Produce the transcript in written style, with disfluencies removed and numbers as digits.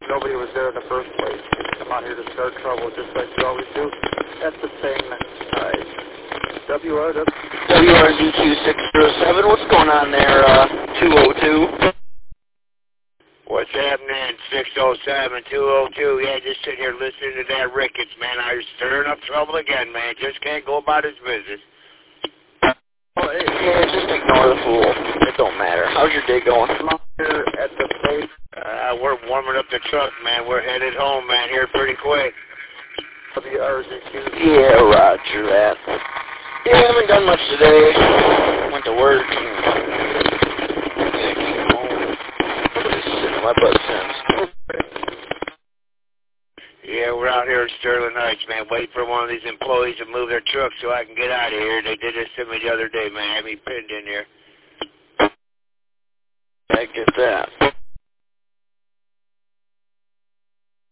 nobody was there in the first place. You come out here to start trouble just like you always do. That's the thing. WRDQ 607, what's going on there, 202? What's happening, 607, 202? Yeah, just sitting here listening to that Ricketts, man. I was stirring up trouble again, man. Just can't go about his business. Well, yeah, just ignore the fool. It don't matter. How's your day going? I'm out here at the base. We're warming up the truck, man. We're headed home, man, here pretty quick. WRDQ. Yeah, roger that. Yeah, I haven't done much today. Went to work and came home. Just sitting in my butt since. Yeah, we're out here in Sterling Heights, man, waiting for one of these employees to move their truck so I can get out of here. They did this to me the other day, man. Had me pinned in here. I get that.